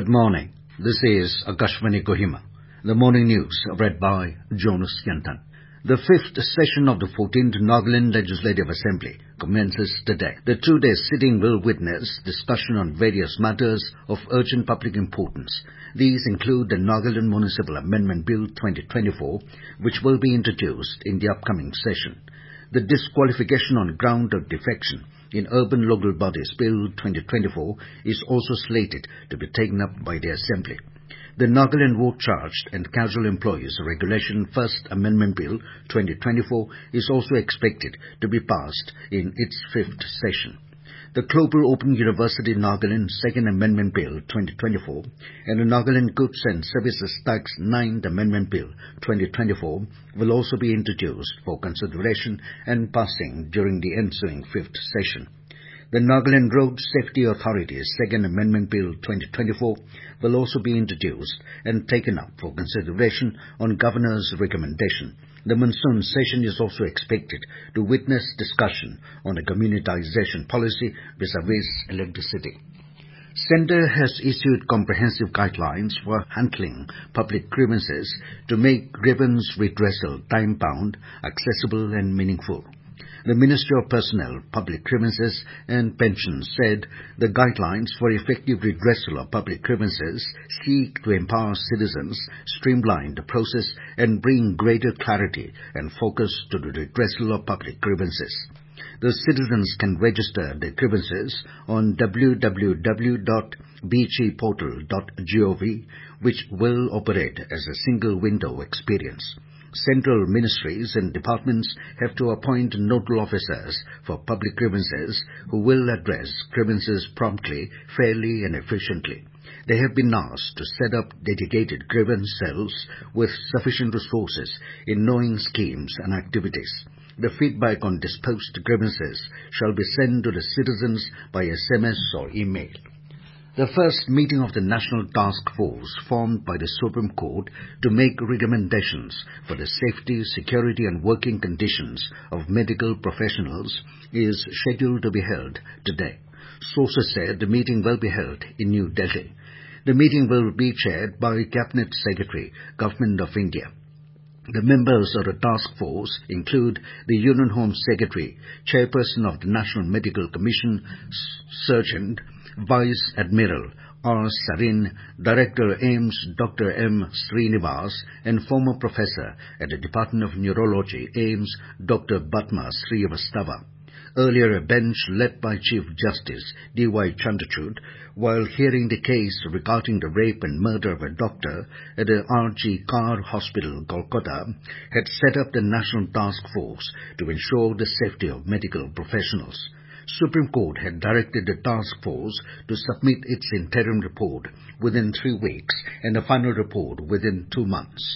Good morning. This is Akashvani Kohima. The morning news read by Jonas Yantan. The fifth session of the 14th Nagaland Legislative Assembly commences today. The two-day sitting will witness discussion on various matters of urgent public importance. These include the Nagaland Municipal Amendment Bill 2024, which will be introduced in the upcoming session. The disqualification on ground of defection in Urban Local Bodies Bill 2024 is also slated to be taken up by the Assembly. The Nagaland Vote Charged and Casual Employees Regulation First Amendment Bill 2024 is also expected to be passed in its fifth session. The Global Open University Nagaland Second Amendment Bill 2024 and the Nagaland Goods and Services Tax Ninth Amendment Bill 2024 will also be introduced for consideration and passing during the ensuing fifth session. The Nagaland Road Safety Authority's Second Amendment Bill 2024 will also be introduced and taken up for consideration on Governor's recommendation. The monsoon session is also expected to witness discussion on a communitization policy vis-à-vis electricity. Centre has issued comprehensive guidelines for handling public grievances to make grievance redressal time-bound, accessible and meaningful. The Ministry of Personnel, Public Grievances and Pensions said the guidelines for effective redressal of public grievances seek to empower citizens, streamline the process and bring greater clarity and focus to the redressal of public grievances. The citizens can register their grievances on www.bgportal.gov, which will operate as a single-window experience. Central ministries and departments have to appoint nodal officers for public grievances who will address grievances promptly, fairly and efficiently. They have been asked to set up dedicated grievance cells with sufficient resources in knowing schemes and activities. The feedback on disposed grievances shall be sent to the citizens by SMS or email. The first meeting of the National Task Force formed by the Supreme Court to make recommendations for the safety, security and working conditions of medical professionals is scheduled to be held today. Sources said the meeting will be held in New Delhi. The meeting will be chaired by Cabinet Secretary, Government of India. The members of the task force include the Union Home Secretary, Chairperson of the National Medical Commission, Surgeon, Vice Admiral R. Sarin, Director AIIMS Dr. M. Srinivas, and former professor at the Department of Neurology, AIIMS Dr. Batma Srivastava. Earlier, a bench led by Chief Justice D.Y. Chandrachud, while hearing the case regarding the rape and murder of a doctor at the R.G. Kar Hospital, Kolkata, had set up the National Task Force to ensure the safety of medical professionals. Supreme Court had directed the task force to submit its interim report within 3 weeks and a final report within 2 months.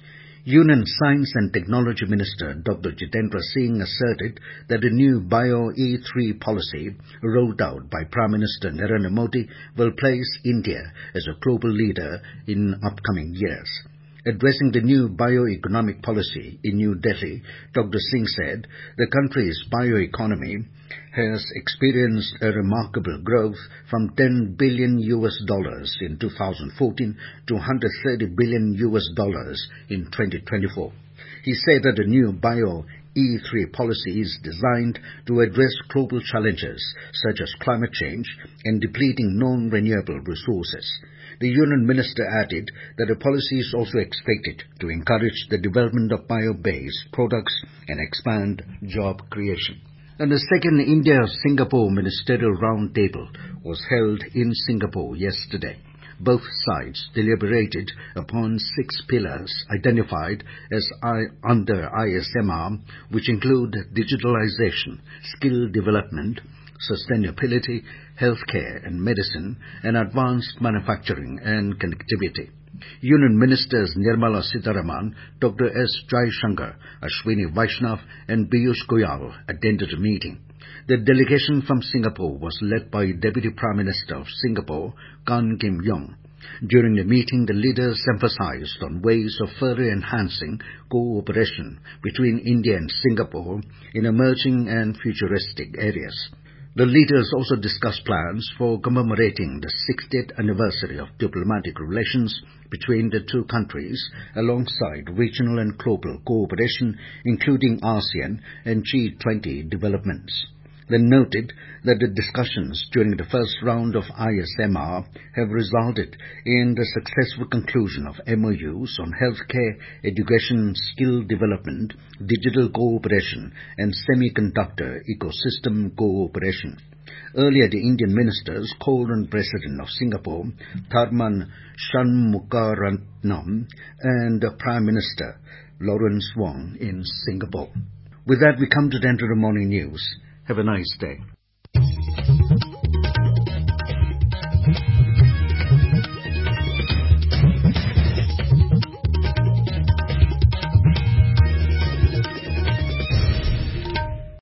Union Science and Technology Minister Dr. Jitendra Singh asserted that the new Bio-E3 policy rolled out by Prime Minister Narendra Modi will place India as a global leader in upcoming years. Addressing the new bioeconomic policy in New Delhi, Dr. Singh said the country's bioeconomy has experienced a remarkable growth from $10 billion in 2014 to $130 billion in 2024. He said that the new Bio-E3 policy is designed to address global challenges such as climate change and depleting non-renewable resources. The Union Minister added that the policy is also expected to encourage the development of bio-based products and expand job creation. And the second India-Singapore Ministerial Roundtable was held in Singapore yesterday. Both sides deliberated upon 6 pillars identified as under ISMR, which include digitalization, skill development, sustainability, healthcare and medicine, and advanced manufacturing and connectivity. Union Ministers Nirmala Sitharaman, Dr. S. Jaishankar, Ashwini Vaishnav and Piyush Goyal attended the meeting. The delegation from Singapore was led by Deputy Prime Minister of Singapore, Kan Kim Yong. During the meeting, the leaders emphasized on ways of further enhancing cooperation between India and Singapore in emerging and futuristic areas. The leaders also discussed plans for commemorating the 60th anniversary of diplomatic relations between the two countries, alongside regional and global cooperation, including ASEAN and G20 developments. They noted that the discussions during the first round of ISMR have resulted in the successful conclusion of MOUs on healthcare, education, skill development, digital cooperation, and semiconductor ecosystem cooperation. Earlier, the Indian ministers called on President of Singapore, Tharman Shanmugaratnam, and Prime Minister Lawrence Wong in Singapore. With that, we come to the end of the morning news. Have a nice day.